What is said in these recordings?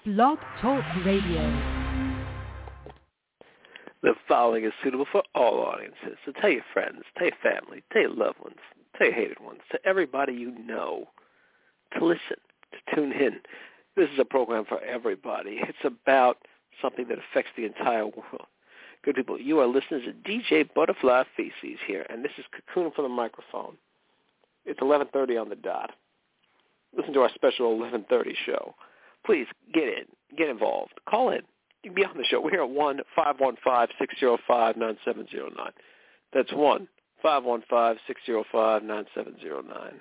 Blog Talk Radio. The following is suitable for all audiences. So tell your friends, tell your family, tell your loved ones, tell your hated ones, to everybody you know to listen, to tune in. This is a program for everybody. It's about something that affects the entire world. Good people, you are listening to DJ Butterfly Feces here, and this is Cocoon from the microphone. It's 11:30 on the dot. Listen to our special 11:30 show. Please get in, get involved, call in. You can be on the show. We're here at 1-515-605-9709. That's 1-515-605-9709.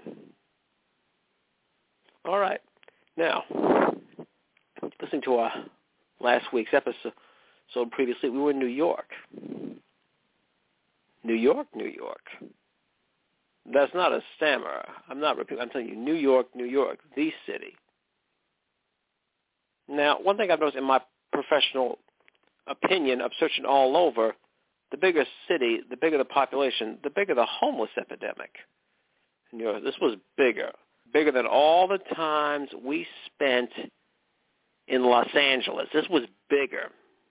All right. Now, listening to our last week's episode previously, we were in New York. New York, New York. That's not a stammer. I'm not repeating. I'm telling you, New York, New York, the city. Now, one thing I've noticed in my professional opinion of searching all over, the bigger city, the bigger the population, the bigger the homeless epidemic. And, this was bigger than all the times we spent in Los Angeles. This was bigger.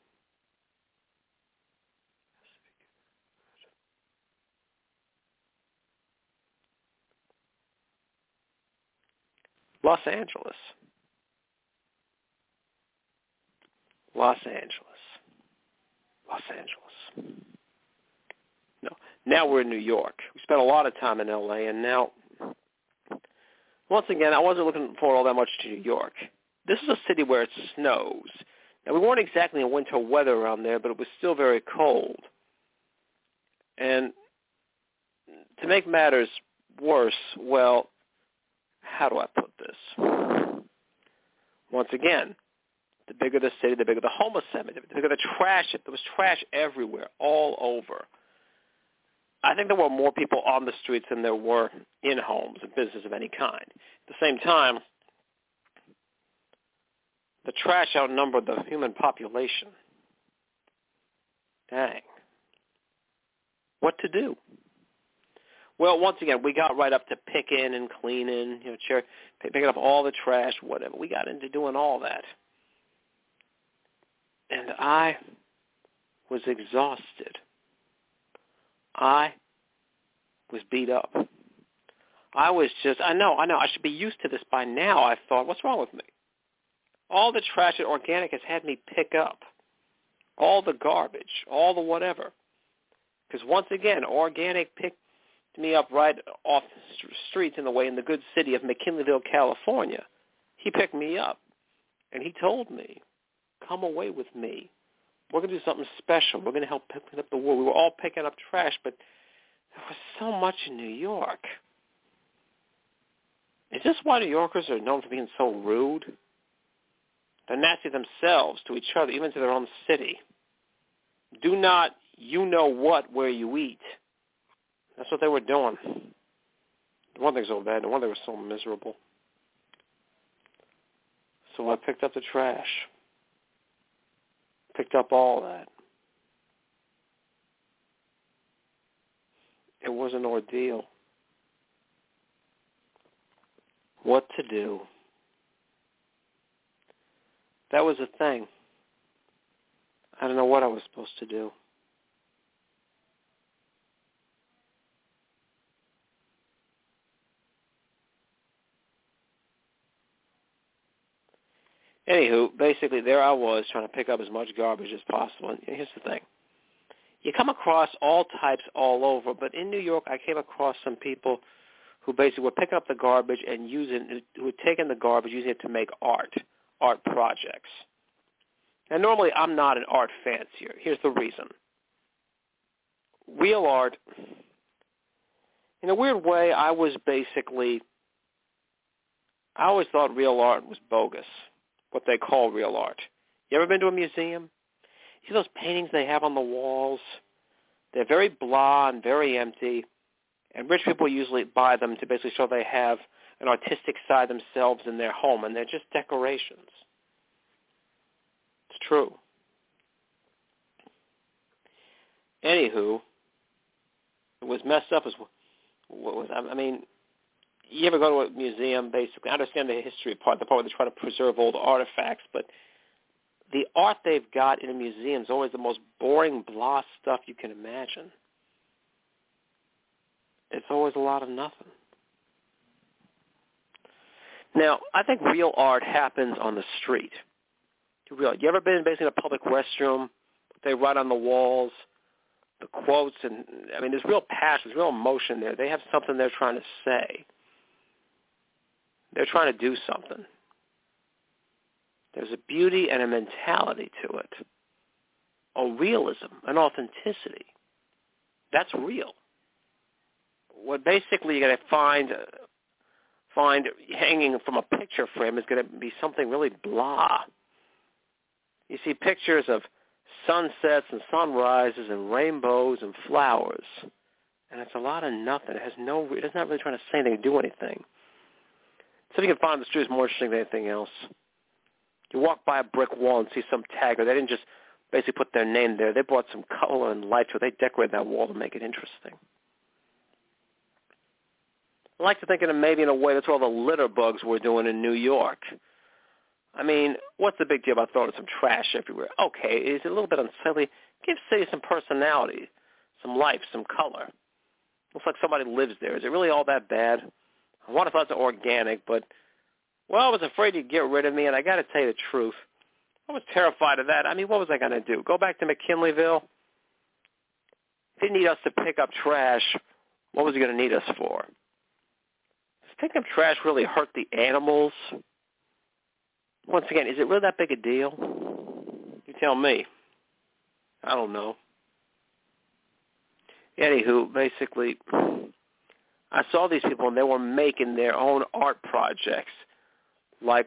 Los Angeles. No. Now we're in New York. We spent a lot of time in L.A., and now, once again, I wasn't looking forward all that much to New York. This is a city where it snows. Now, we weren't exactly in winter weather around there, but it was still very cold. And to make matters worse, well, how do I put this? Once again, the bigger the city, the bigger the homeless epidemic, the bigger the trash. There was trash everywhere, all over. I think there were more people on the streets than there were in homes and business of any kind. At the same time, the trash outnumbered the human population. Dang. What to do? Well, once again, we got right up to picking and cleaning, picking up all the trash, whatever. We got into doing all that. And I was exhausted. I was beat up. I know, I should be used to this by now. I thought, what's wrong with me? All the trash at Organic has had me pick up. All the garbage, all the whatever. Because once again, Organic picked me up right off the streets in the good city of McKinleyville, California. He picked me up, and he told me, come away with me. We're going to do something special. We're going to help pick up the wood. We were all picking up trash, but there was so much in New York. Is this why New Yorkers are known for being so rude? They're nasty themselves to each other, even to their own city. Do not, where you eat. That's what they were doing. The one thing's so bad. The one they were so miserable. So I picked up the trash. Picked up all that. It was an ordeal. What to do? That was the thing. I don't know what I was supposed to do. Anywho, basically there I was trying to pick up as much garbage as possible. And here's the thing. You come across all types all over, but in New York I came across some people who basically were picking up the garbage and who had taken the garbage, using it to make art projects. Now normally I'm not an art fancier. Here's the reason. Real art, in a weird way, I always thought real art was bogus. What they call real art. You ever been to a museum? You see those paintings they have on the walls? They're very blah and very empty, and rich people usually buy them to basically show they have an artistic side themselves in their home, and they're just decorations. It's true. Anywho, it was messed up as well. you ever go to a museum, basically, I understand the history part, the part where they try to preserve old artifacts, but the art they've got in a museum is always the most boring, blah stuff you can imagine. It's always a lot of nothing. Now, I think real art happens on the street. You ever been basically in a public restroom? They write on the walls the quotes, and I mean, there's real passion, there's real emotion there. They have something they're trying to say. They're trying to do something. There's a beauty and a mentality to it, a realism, an authenticity. That's real. What basically you're going to find hanging from a picture frame is going to be something really blah. You see pictures of sunsets and sunrises and rainbows and flowers, and it's a lot of nothing. It's not really trying to say anything, do anything. Something you can find on the street is more interesting than anything else. You walk by a brick wall and see some tagger. They didn't just basically put their name there. They brought some color and light to it. They decorated that wall to make it interesting. I like to think of it maybe in a way that's what all the litter bugs were doing in New York. I mean, what's the big deal about throwing some trash everywhere? Okay, is it a little bit unsightly? Give city some personality, some life, some color. Looks like somebody lives there. Is it really all that bad? I want to thought it's organic, but, well, I was afraid you'd get rid of me, and I got to tell you the truth. I was terrified of that. I mean, what was I going to do? Go back to McKinleyville? He didn't need us to pick up trash. What was he going to need us for? Does picking up trash really hurt the animals? Once again, is it really that big a deal? You tell me. I don't know. Anywho, basically, I saw these people, and they were making their own art projects, like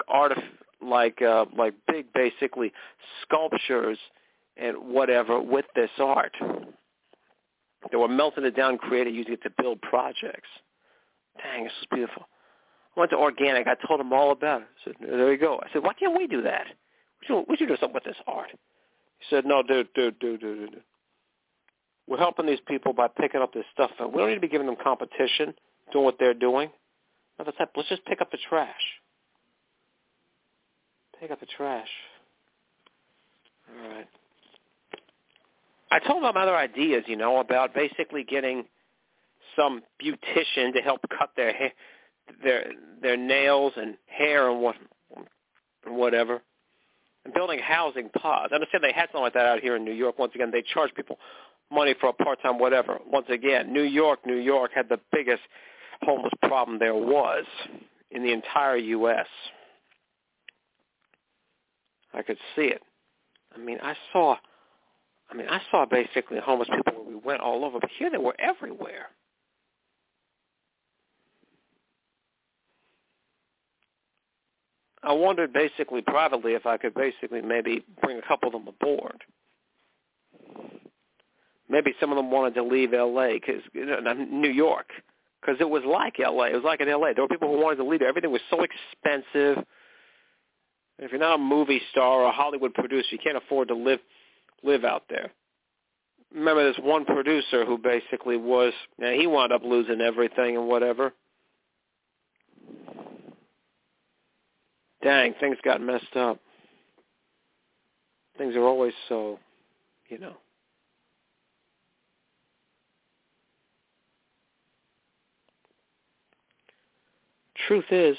big, basically, sculptures and whatever with this art. They were melting it down, creating, using it to build projects. Dang, this is beautiful. I went to Organic. I told them all about it. I said, there you go. I said, why can't we do that? We should do something with this art. He said, no, dude. We're helping these people by picking up this stuff. We don't need to be giving them competition, doing what they're doing. No, that's not, let's just pick up the trash. Pick up the trash. All right. I told them other ideas, about basically getting some beautician to help cut their hair, their nails and hair and whatever, and building housing pods. I understand they had something like that out here in New York. Once again, they charge people money for a part-time whatever. Once again, New York had the biggest homeless problem there was in the entire U.S. I could see it. I saw basically homeless people where we went all over, but here they were everywhere. I wondered basically privately if I could basically maybe bring a couple of them aboard. Maybe some of them wanted to leave L.A., New York, because it was like L.A. It was like in L.A. There were people who wanted to leave there. Everything was so expensive. If you're not a movie star or a Hollywood producer, you can't afford to live out there. Remember this one producer who basically he wound up losing everything and whatever. Dang, things got messed up. Things are always so, Truth is,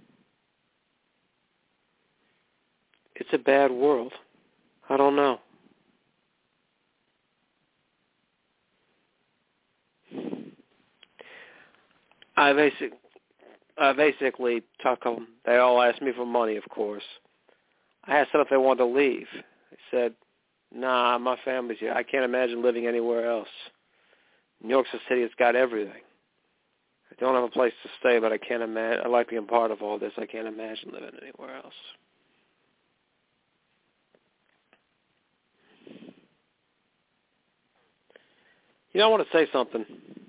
it's a bad world. I don't know. I basically talked to them. They all asked me for money, of course. I asked them if they wanted to leave. They said, nah, my family's here. I can't imagine living anywhere else. New York's a city that's got everything. I don't have a place to stay, but I can't imagine. I like being part of all this. I can't imagine living anywhere else. I want to say something.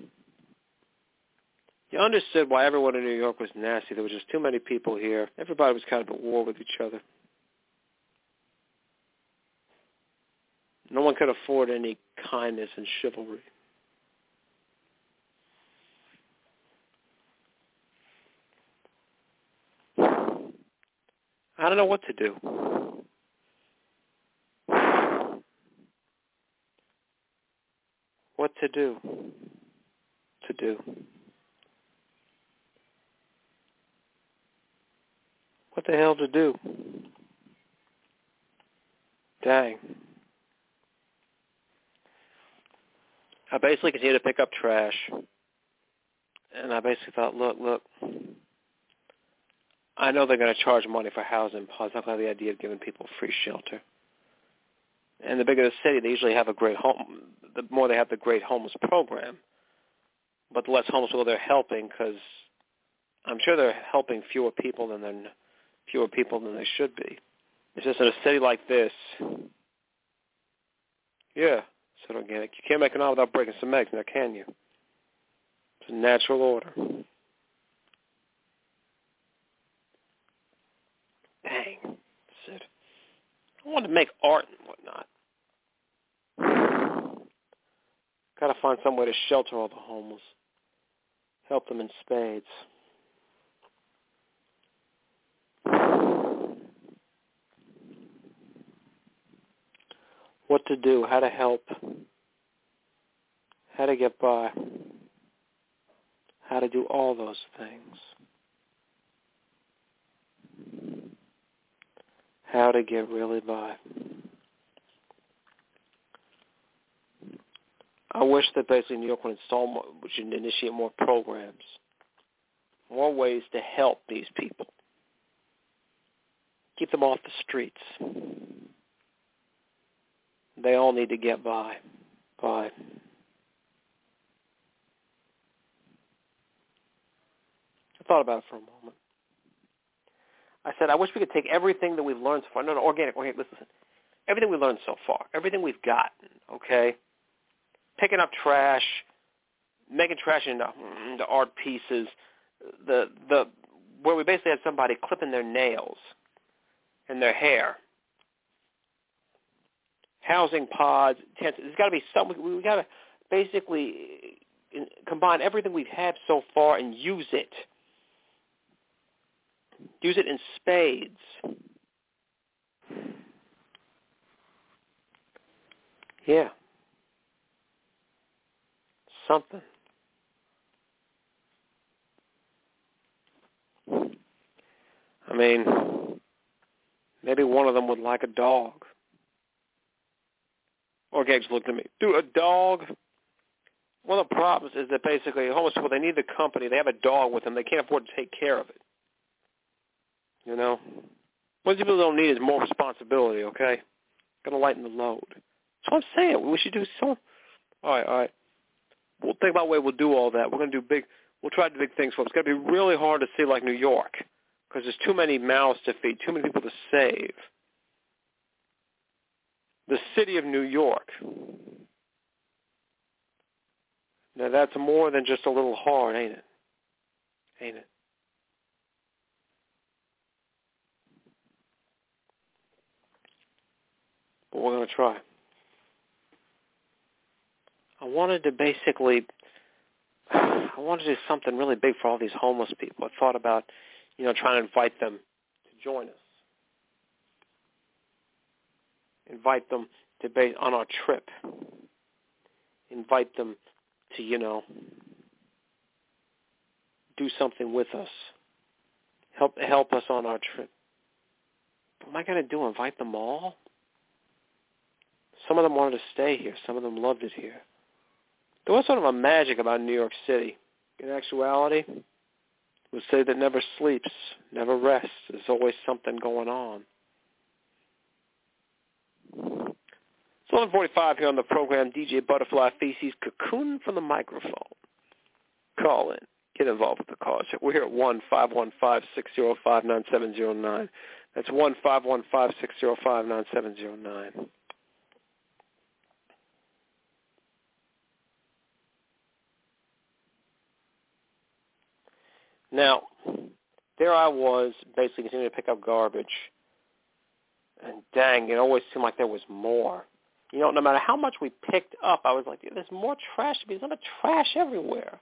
You understood why everyone in New York was nasty. There was just too many people here. Everybody was kind of at war with each other. No one could afford any kindness and chivalry. I don't know what to do. What to do. What the hell to do? Dang. I basically continued to pick up trash. And I basically thought, look, I know they're going to charge money for housing. I was not going to have the idea of giving people free shelter. And the bigger the city, they usually have a great home. The more they have the great homeless program. But the less homeless people they're helping, because I'm sure they're helping fewer people than they should be. It's just in a city like this. Yeah, said Organic. You can't make an omelet without breaking some eggs, now can you? It's a natural order. Dang, said. I wanted to make art and whatnot. Got to find some way to shelter all the homeless. Help them in spades. What to do, how to help, how to get by, how to do all those things, how to get really by. I wish that basically New York would initiate more programs, more ways to help these people, keep them off the streets. They all need to get by. I thought about it for a moment. I said, I wish we could take everything that we've learned so far. No, organic, listen. Everything we learned so far, everything we've gotten, okay? Picking up trash, making trash into art pieces, where we basically had somebody clipping their nails and their hair. Housing pods, tents. There's got to be something. We've got to basically combine everything we've had so far and use it. Use it in spades. Yeah. Something. I mean, maybe one of them would like a dog. Organics looked at me. Dude, a dog? One of the problems is that basically homeless people, they need the company. They have a dog with them. They can't afford to take care of it. You know? What people don't need is more responsibility, okay? Got to lighten the load. That's what I'm saying. We should do some. All right. We'll think about a way we'll do all that. We'll try to do big things for them. It's got to be really hard to see like New York because there's too many mouths to feed, too many people to save. The city of New York. Now, that's more than just a little hard, ain't it? Ain't it? But we're going to try. I wanted to do something really big for all these homeless people. I thought about, trying to invite them to join us. Invite them to on our trip. Invite them to, do something with us. Help us on our trip. What am I going to do? Invite them all? Some of them wanted to stay here. Some of them loved it here. There was sort of a magic about New York City. In actuality, we say that never sleeps, never rests. There's always something going on. It's 11:45 here on the program. DJ Butterfly Feces, cocoon from the microphone. Call in. Get involved with the cause. We're here at 1-515-605-9709. That's 1-515-605-9709. Now, there I was, basically continuing to pick up garbage. And dang, it always seemed like there was more. No matter how much we picked up, I was like, there's more trash. There's not trash everywhere.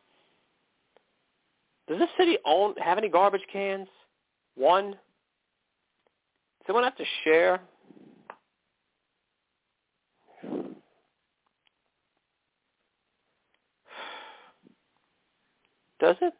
Does this city have any garbage cans? One? someone have to share? Does it?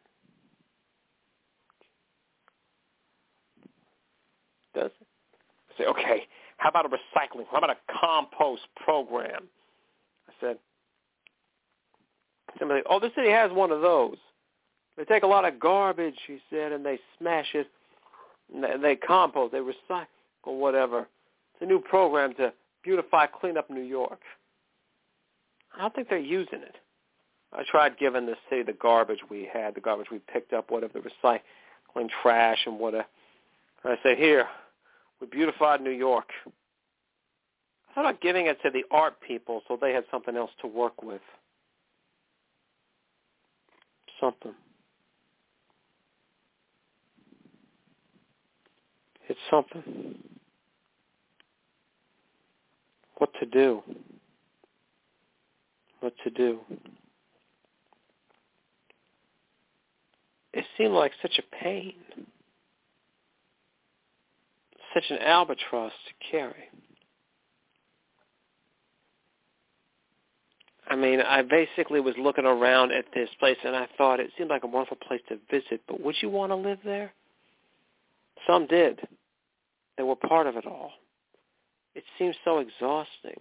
Does it? I say, okay, how about a recycling? How about a compost program? I said, somebody, oh, this city has one of those. They take a lot of garbage, he said, and they smash it, and they compost, they recycle, whatever. It's a new program to beautify, clean up New York. I don't think they're using it. I tried giving the city the garbage we had, the garbage we picked up, whatever, the recycling trash and whatever. And I said, here, we beautified New York. I thought about giving it to the art people so they had something else to work with. Something. It's something. What to do? What to do? It seemed like such a pain, such an albatross to carry. I mean, I basically was looking around at this place, and I thought it seemed like a wonderful place to visit, but would you want to live there? Some did. They were part of it all. It seemed so exhausting.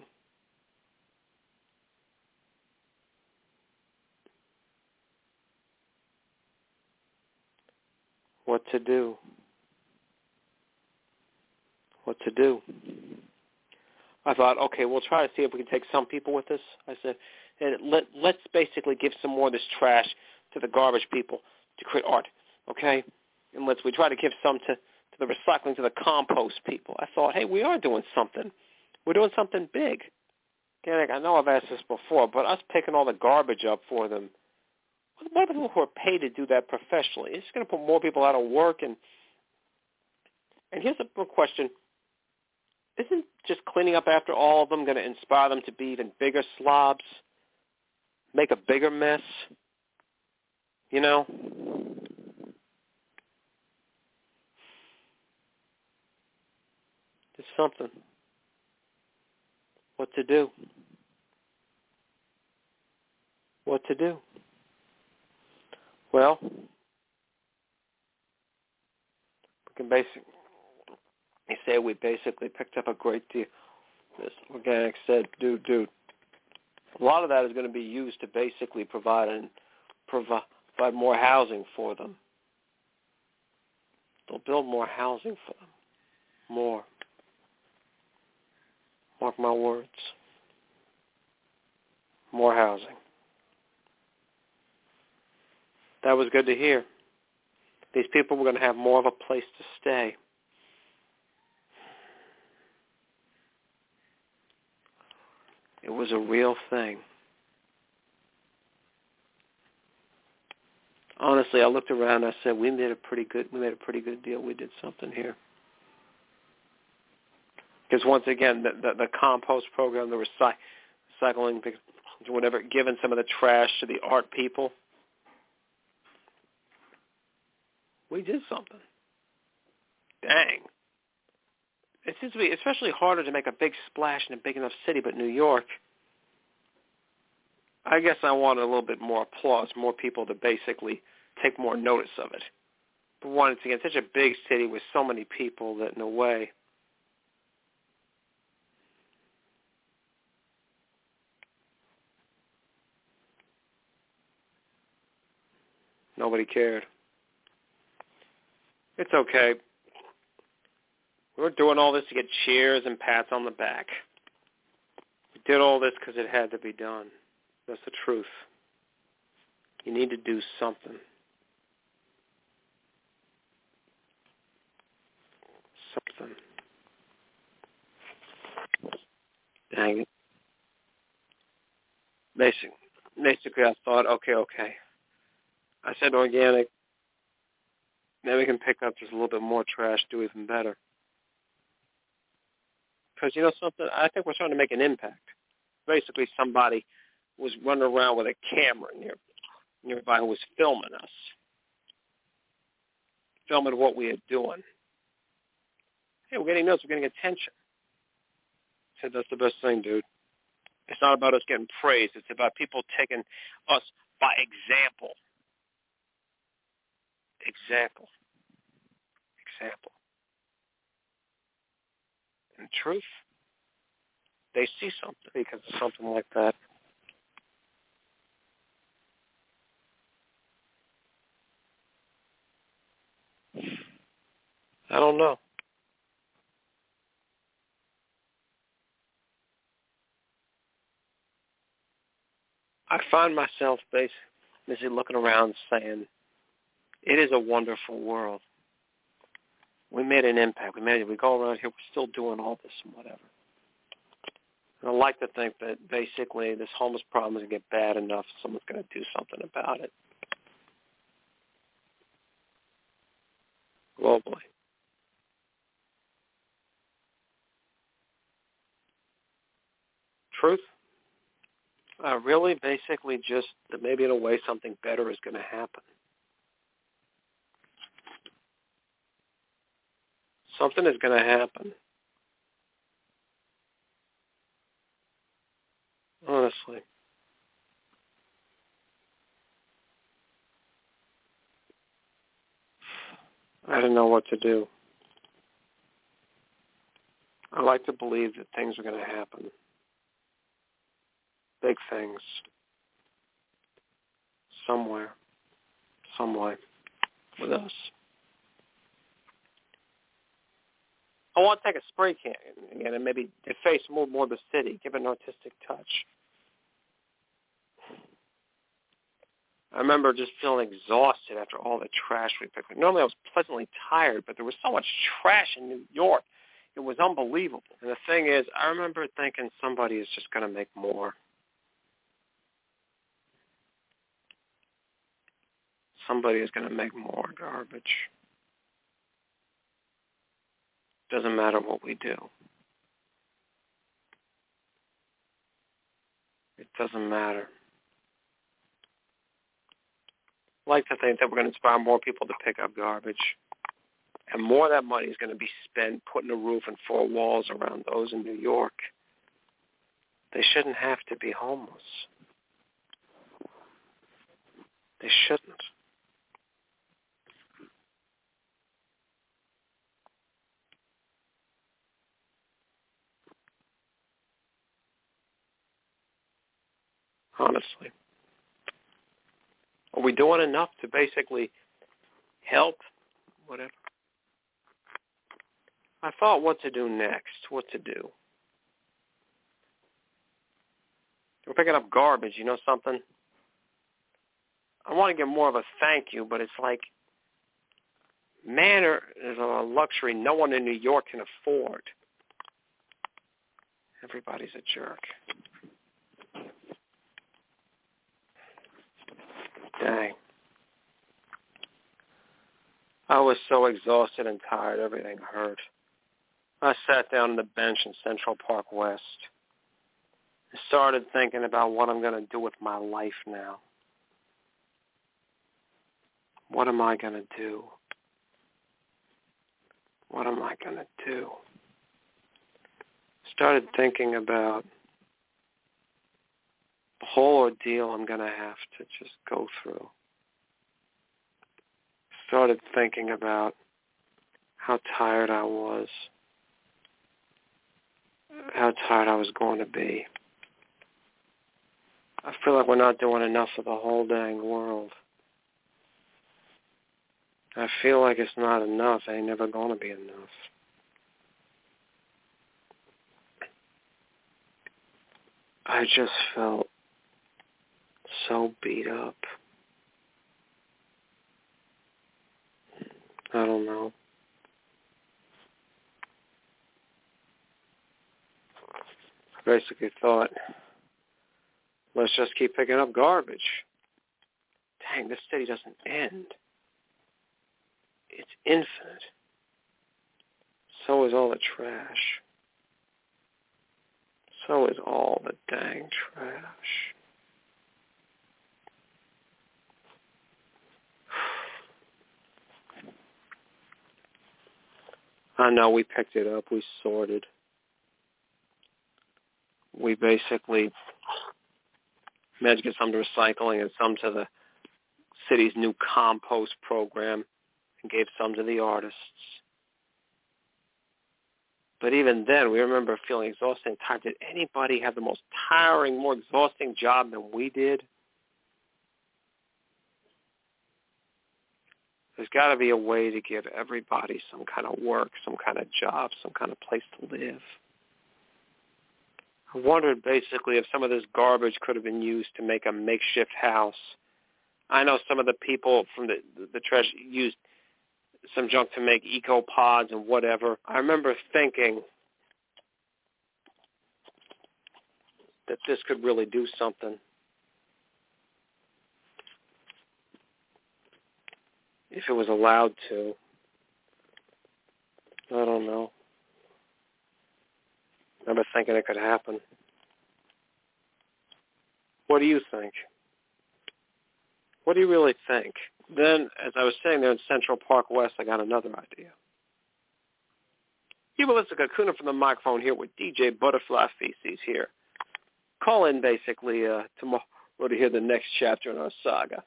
What to do? What to do? I thought, okay, we'll try to see if we can take some people with us. I said, let's basically give some more of this trash to the garbage people to create art, okay? And we try to give some to the recycling, to the compost people. I thought, hey, we are doing something. We're doing something big. Okay, I know I've asked this before, but us picking all the garbage up for them, what about people who are paid to do that professionally? It's going to put more people out of work. And here's a question. Isn't just cleaning up after all of them going to inspire them to be even bigger slobs, make a bigger mess? You know? It's something. What to do? What to do? Well, we can basically picked up a great deal. This organic said, dude, a lot of that is going to be used to basically provide more housing for them. They'll build more housing for them. More. Mark my words. More housing. That was good to hear. These people were going to have more of a place to stay. It was a real thing. Honestly, I looked around and I said, we made a pretty good deal. We did something here. Because once again, the compost program, the recycling, whatever, giving some of the trash to the art people, we did something. Dang. It seems to be especially harder to make a big splash in a big enough city, but New York, I guess I wanted a little bit more applause, more people to basically take more notice of it. But once again, such a big city with so many people that in a way, nobody cared. It's okay. We were doing all this to get cheers and pats on the back. We did all this because it had to be done. That's the truth. You need to do something. Something. Dang it. Basically, I thought, okay. I said organic. Then we can pick up just a little bit more trash, do even better. Because, you know something, I think we're starting to make an impact. Basically, somebody was running around with a camera nearby who was filming us, filming what we were doing. Hey, we're getting notes. We're getting attention. I said, that's the best thing, dude. It's not about us getting praised. It's about people taking us by example. Example. In truth, they see something because of something like that. I don't know. I find myself basically looking around saying, it is a wonderful world. We made an impact. We go around here, we're still doing all this and whatever. And I like to think that basically this homeless problem is going to get bad enough, someone's going to do something about it. Globally. Truth? Really, basically just that maybe in a way something better is going to happen. Something is going to happen. Honestly. I don't know what to do. I like to believe that things are going to happen. Big things. Somewhere. Some way. With us. I want to take a spray can again and maybe deface more and more of the city, give it an artistic touch. I remember just feeling exhausted after all the trash we picked up. Normally I was pleasantly tired, but there was so much trash in New York. It was unbelievable. And the thing is, I remember thinking somebody is just going to make more. Somebody is going to make more garbage. Doesn't matter what we do. It doesn't matter. I like to think that we're going to inspire more people to pick up garbage. And more of that money is going to be spent putting a roof and 4 walls around those in New York. They shouldn't have to be homeless. They shouldn't. Honestly. Are we doing enough to basically help? Whatever. I thought what to do next, what to do. We're picking up garbage, you know something? I want to get more of a thank you, but it's like, manner is a luxury no one in New York can afford. Everybody's a jerk. Dang. I was so exhausted and tired, everything hurt. I sat down on the bench in Central Park West. I started thinking about what I'm going to do with my life now. What am I going to do? What am I going to do? Started thinking about the whole ordeal I'm going to have to just go through. Started thinking about how tired I was, how tired I was going to be. I feel like we're not doing enough for the whole dang world. I feel like it's not enough. It ain't never going to be enough. I just felt so beat up. I don't know. I basically thought, let's just keep picking up garbage. Dang, this city doesn't end. It's infinite. So is all the trash. So is all the dang trash. I know we picked it up. We sorted. We basically managed to get some to recycling and some to the city's new compost program and gave some to the artists. But even then, we remember feeling exhausted and tired. Did anybody have the most tiring, more exhausting job than we did? There's got to be a way to give everybody some kind of work, some kind of job, some kind of place to live. I wondered basically if some of this garbage could have been used to make a makeshift house. I know some of the people from the trash used some junk to make eco-pods and whatever. I remember thinking that this could really do something. If it was allowed to. I don't know. I remember thinking it could happen. What do you think? What do you really think? Then, as I was saying there in Central Park West, I got another idea. You will listen to Kakuna from the microphone here with DJ Butterfly Feces here. Call in basically tomorrow to hear the next chapter in our saga.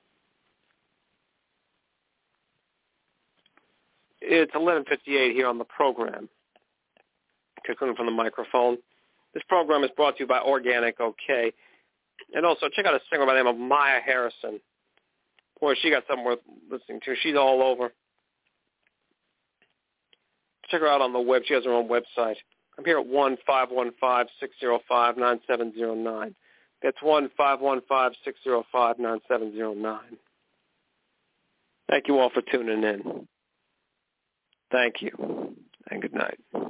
It's 11:58 here on the program. Kakuna from the microphone. This program is brought to you by Organic OK. And also, check out a singer by the name of Maya Harrison. Boy, she got something worth listening to. She's all over. Check her out on the web. She has her own website. I'm here at 1-515-605-9709. That's 1-515-605-9709. Thank you all for tuning in. Thank you, and good night.